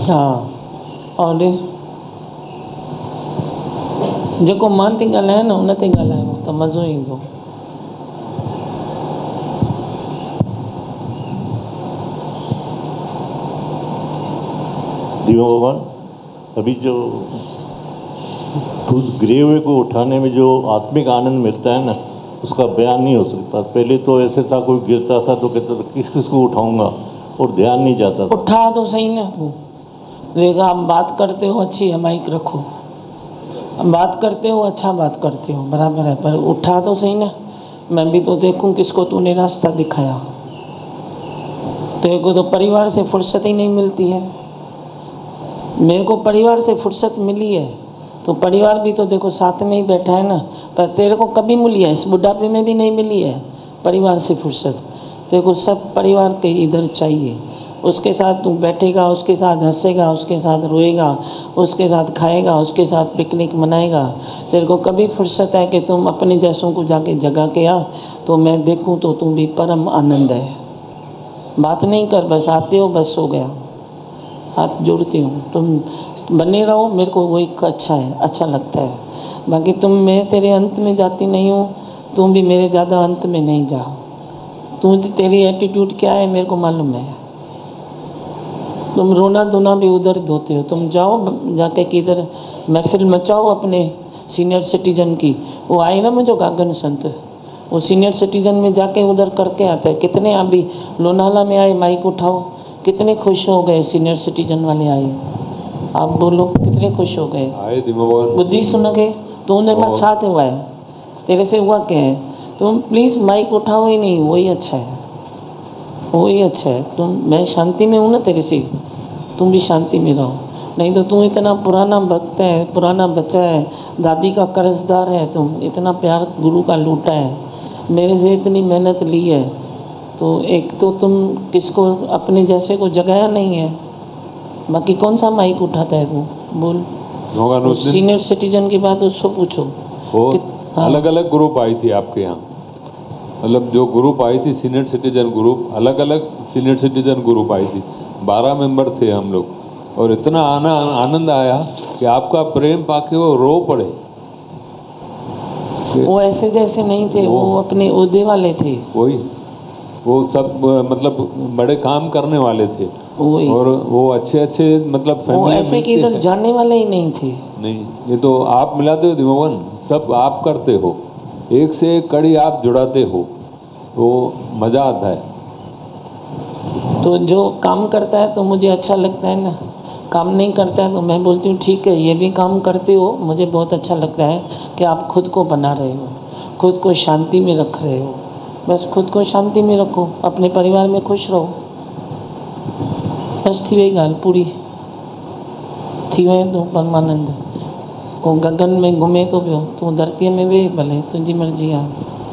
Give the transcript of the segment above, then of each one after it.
हाँ, और जेको मां ते ॻाल्हायां न उन ते ॻाल्हायो त मज़ो ईंदो। दिवा भगवान, अभी जो उस गिरे को उठाने में जो आत्मिक आनंद मिलता है ना, उसका बयान नहीं हो सकता। पहले तो ऐसे था, कोई गिरता था तो कहता था किस किस को उठाऊंगा, और ध्यान नहीं जाता था। उठा तो सही ना तू, देखा आप बात करते हो अच्छी है, माइक रखो, बात करते हो अच्छा, बात करते हो बराबर है, पर उठा तो सही ना। मैं भी तो देखूं किसको तूने रास्ता दिखाया। तेरे को तो परिवार से फुर्सत ही नहीं मिलती है। मेरे को परिवार से फुर्सत मिली है तो परिवार भी तो देखो साथ में ही बैठा है ना। पर तेरे को कभी मिली है? इस बुढ़ापे में भी नहीं मिली है परिवार से फुर्सत। तेरे को सब परिवार के इधर चाहिए। उसके साथ तू बैठेगा, उसके साथ हंसेगा, उसके साथ रोएगा, उसके साथ खाएगा, उसके साथ पिकनिक मनाएगा। तेरे को कभी फुर्सत है कि तुम अपने जैसों को जाके जगा के आ तो मैं देखूं तो तुम भी परम आनंद है। बात नहीं कर, बस आते हो, बस हो गया। हाथ जोड़ती हूँ, तुम बने रहो, मेरे को वही अच्छा है, अच्छा लगता है। बाकी मैं तेरे अंत में जाती नहीं हूँ, तुम भी मेरे ज़्यादा अंत में नहीं जा। तेरी एटीट्यूड क्या है मेरे को मालूम है। तुम रोना धोना भी उधर धोते हो। तुम जाओ जाके किधर महफिल मचाओ अपने सीनियर सिटीजन की। वो आए ना मुझे गागन संत, वो सीनियर सिटीजन में जाके उधर करके आते हैं। कितने अभी लोनाला में आए, माइक उठाओ, कितने खुश हो गए सीनियर सिटीजन वाले आए। आप बोलो कितने खुश हो गए। बुद्धि सुन के तो उन्हें में छा हुआ है, तेरे से हुआ क्या है। तुम प्लीज़ माइक उठाओ ही नहीं, वही अच्छा है, वही अच्छा है। मैं शांति में हूँ ना तेरे से, तुम भी शांति में रहो। नहीं तो तुम इतना पुराना भक्त है, पुराना बच्चा है, दादी का कर्जदार है, तुम इतना प्यार गुरु का लूटा है, मेरे से इतनी मेहनत ली है, तो एक तो तुम किसको अपने जैसे को जगाया नहीं है। बाकी कौन सा माइक उठाता है तू, बोल। सीनियर सिटीजन की बात उसको पूछो। हाँ। अलग अलग ग्रुप आई थी आपके यहाँ, मतलब जो ग्रुप आई थी सीनियर सिटीजन ग्रुप, अलग अलग सीनियर सिटीजन ग्रुप आई थी, 12 मेंबर थे हम लोग, और इतना आनंद आया कि आपका प्रेम पाके वो रो पड़े। वो ऐसे जैसे नहीं थे, वो अपने ओहदे वाले थे। वही, वो सब मतलब बड़े काम करने वाले थे, और वो अच्छे अच्छे मतलब वो ऐसे कि इधर जाने वाले ही नहीं थे। नहीं, ये तो आप मिलाते हो दिमोहन, सब आप करते हो, एक से एक कड़ी आप जुड़ाते हो, वो मजा आता है। तो जो काम करता है तो मुझे अच्छा लगता है ना, काम नहीं करता है तो मैं बोलती हूँ ठीक है, ये भी काम करते हो, मुझे बहुत अच्छा लगता है कि आप खुद को बना रहे हो, खुद को शांति में रख रहे हो। बस खुद को शांति में रखो, अपने परिवार में खुश रहो, बस थी वही गाल पूरी थी वही। तो परमानंद वो गगन में घूमे तो पियो, तू धरती में वे भले, तुझी मर्जी है।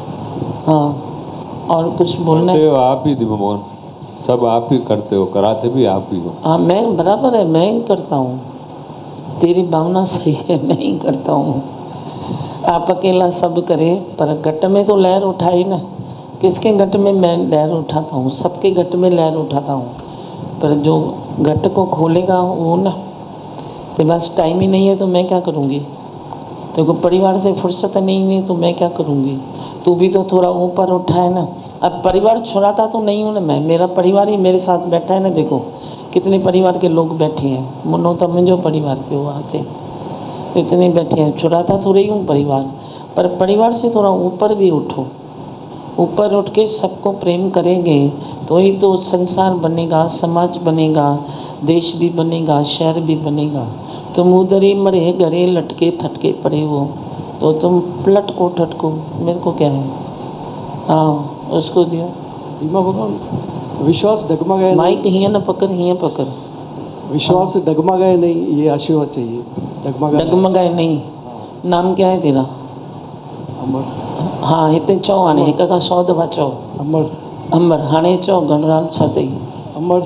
हाँ, और कुछ बोलना है? आप ही दिमोहन, सब आप ही करते हो, कराते भी आप ही हो। हाँ, मैं बराबर है, मैं ही करता हूँ, तेरी भावना सही है, मैं ही करता हूँ। आप अकेला सब करे, पर घट में तो लहर उठाई ना। किसके घट में मैं लहर उठाता हूँ? सबके घट में लहर उठाता हूँ, पर जो घट को खोलेगा वो ना, तेरे पास टाइम ही नहीं है तो मैं क्या करूँगी। तेरे को परिवार से फुर्सत नहीं है तो मैं क्या करूँगी। तू भी तो थोड़ा ऊपर उठा है ना। अब परिवार छुड़ाता तो नहीं हूँ ना मैं, मेरा परिवार ही मेरे साथ बैठा है ना। देखो कितने परिवार के लोग बैठे हैं, मुन्नो तो मुझे परिवार के वो आते इतने बैठे हैं, छुड़ाता थोड़ी हूँ परिवार। पर परिवार से थोड़ा ऊपर भी उठो, ऊपर उठ के सबको प्रेम करेंगे तो ही तो संसार बनेगा, समाज बनेगा, देश भी बनेगा, शहर भी बनेगा। तुम उधर ही मरे गरे लटके थटके पड़े हो तो तुम लटको ठटको, मेरे को क्या है। हाँ, उसको दियो धीमा भगवान, विश्वास डगमगाए माइक हिया ना पकड़, हिया पकड़, विश्वास डगमगाए नहीं, ये आशीर्वाद चाहिए। डगमगाए नहीं। नाम क्या है तेरा? अमर। हाँ, हिते चओ हाणे, हिक खां 100 दफ़ा चओ अमर। अमर। हाणे चओ गणराज छा अथई? अमर।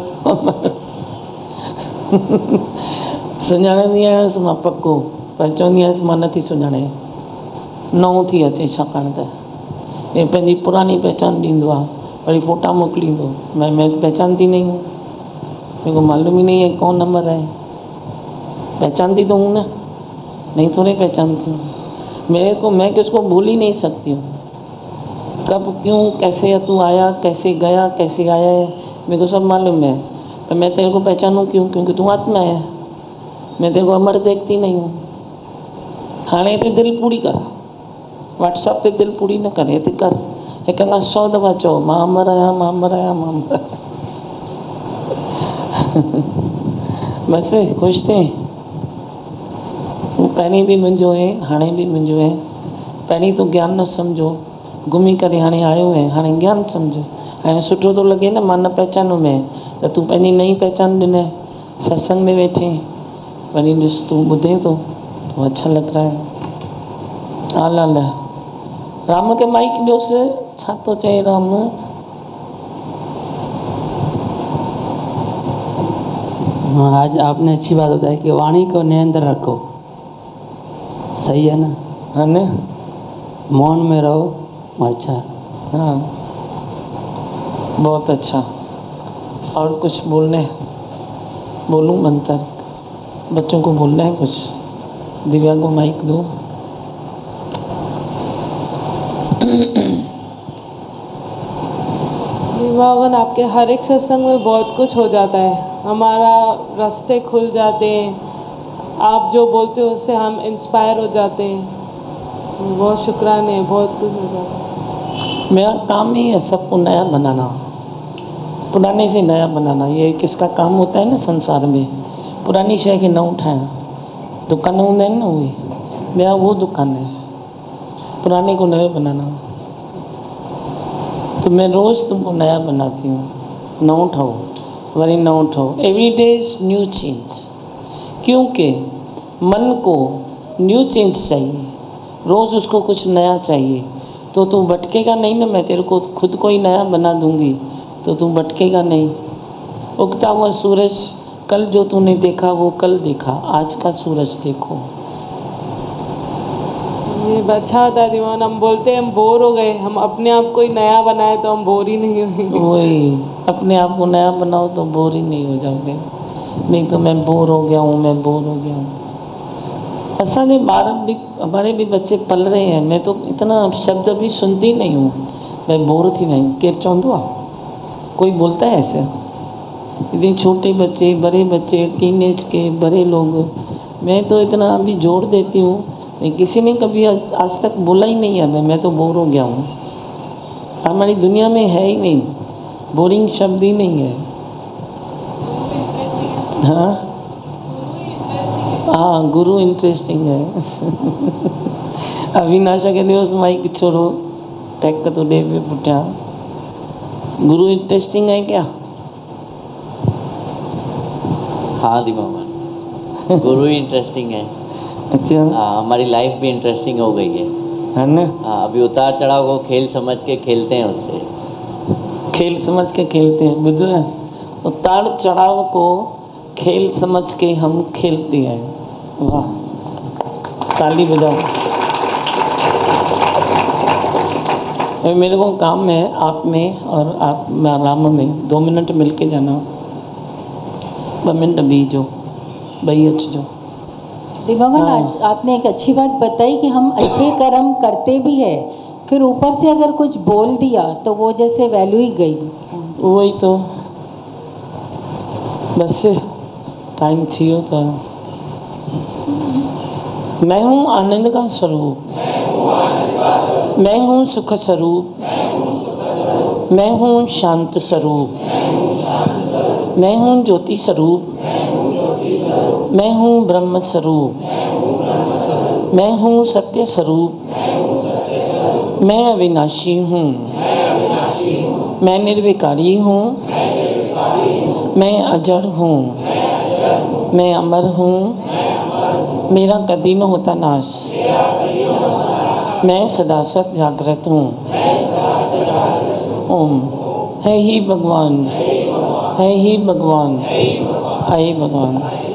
सुञाणंदी आहियांसि मां पको, पर चवंदी आहियांसि मां नथी सुञाणे, नओं थी अचे, छाकाणि त हे पंहिंजी पुरानी पहचान ॾींदो आहे, वरी फ़ोटा मोकिलींदो, मैं पहचानती नहीं हूँ। मेरे को मालूम ही नहीं है कौन नंबर है। पहचानती तो हूँ ना, नहीं थोड़े पहचानती हूँ। मेरे को, मैं किसको भूल ही नहीं सकती हूँ। कब, क्यों, कैसे तू आया, कैसे गया, कैसे आया है, मेरे को सब मालूम है। पर मैं तेरे को पहचानूँ क्यों? क्योंकि तू आत्मा है। मैं तेरे को अमर देखती नहीं हूँ। हाणे ते दिल पूरी कर, व्हाट्सएप ते दिल पूरी न करे ते कर। एक 100 दफ़ा चओ मां अमर आहियां, मां अमर आहियां, मां अमर आहियां। बस ख़ुशि थिए। पहिरीं बि मुंहिंजो आहे, हाणे बि मुंहिंजो आहे। पहिरीं तूं ज्ञान न सम्झो, घुमी करे हाणे आयो आहे, हाणे ज्ञान सम्झो। हाणे सुठो थो लॻे न, मां न पहचानो मैं, त तूं पंहिंजी नई पहचान ॾिनई। सत्संग में वेठे वरी ॾिस तूं ॿुधे थो तो अच्छा लग रहा है। आला ला राम के माइक ॾियोसि, छा थो चए राम? हाँ, आज आपने अच्छी बात बताई कि वाणी को नियंत्रण रखो। सही है ना? है ना? मौन में रहो। अच्छा, हाँ, बहुत अच्छा। और कुछ बोलूं मंत्र? बच्चों को बोलना है कुछ? दिव्या को माइक दो। भगवान, आपके हर एक सत्संग में बहुत कुछ हो जाता है, हमारा रास्ते खुल जाते हैं। आप जो बोलते हो उससे हम इंस्पायर हो जाते हैं। बहुत शुक्राने, बहुत कुछ हो जाता है। मेरा काम ही है सबको नया बनाना, पुराने से नया बनाना। ये किसका काम होता है ना संसार में? पुरानी शइ खे नओं ठाहिण। दुकान हूंदा आहिनि न उहे, मेरा वो दुकान है, पुराने को नया बनाना। तो मैं रोज़ तुमको नया बनाती हूँ। नओं ठहो, वरी नओं ठहो। Every day is new change. क्योंकि मन को न्यू चेंज चाहिए, रोज़ उसको कुछ नया चाहिए। तो तू भटकेगा नहीं ना, मैं तेरे को खुद को ही नया बना दूंगी, तो तू भटकेगा नहीं। उगता हुआ सूरज, कल जो तूने देखा वो कल देखा, आज का सूरज देखो। ये अच्छा होता है दीवान। हम बोलते हैं हम बोर हो गए, हम अपने आप को ही नया बनाए तो हम बोर ही नहीं होंगे। वही, अपने आप को नया बनाओ तो बोर ही नहीं हो जाओगे। नहीं तो मैं बोर हो गया हूँ, मैं बोर हो गया हूँ। ऐसा नहीं, हमारे भी बच्चे पल रहे हैं। मैं तो इतना शब्द भी सुनती नहीं हूँ, मैं बोर थी नहीं। केर चवंदो आहे? कोई बोलता है ऐसे? इतने छोटे बच्चे, बड़े बच्चे, टीनेज के बड़े लोग, मैं तो इतना अभी जोर देती हूँ। किसी ने कभी आज तक बोला ही नहीं है मैं तो बोर हो गया हूँ। हमारी दुनिया में है ही नहीं, बोरिंग शब्द ही नहीं है। हाँ, गुरु इंटरेस्टिंग है। अविनाश के दिवस माइक छोड़ो, टैक तो दे पे पुठिया। गुरु इंटरेस्टिंग है क्या? हाँ दीवान, गुरु ही इंटरेस्टिंग है। अच्छा, हाँ, हमारी लाइफ भी इंटरेस्टिंग हो गई है ना? हाँ, अभी उतार चढ़ाव को खेल समझ के खेलते हैं उससे। खेल समझ के खेलते हैं, बुझ रहे? उतार चढ़ाव को खेल समझ के हम खेलते हैं। वाह, ताली बजाओ। मेरे को काम है आप में और आप राम में 2 मिनट मिल के जाना। 2 मिनट बीजो, बई अचजो। दिवांगन, आज आपने एक अच्छी बात बताई कि हम अच्छे कर्म करते भी है, फिर ऊपर से अगर कुछ बोल दिया तो वो जैसे वैल्यू ही गई। वही तो, बस टाइम थियो तो। मैं हूँ आनंद का स्वरूप, मैं हूँ सुख स्वरूप, मैं हूँ शांत स्वरूप, मैं हूँ ज्योति स्वरूप, मैं हूँ ब्रह्म स्वरूप, मैं हूँ सत्य स्वरूप, मैं अविनाशी हूँ, मैं निर्विकारी हूँ, मैं अजर हूँ, मैं अमर हूँ, मेरा कभी न होता नाश, मैं सदा सत जागृत हूँ। ओम। है ही भगवान, है ही भगवान, आए भगवान।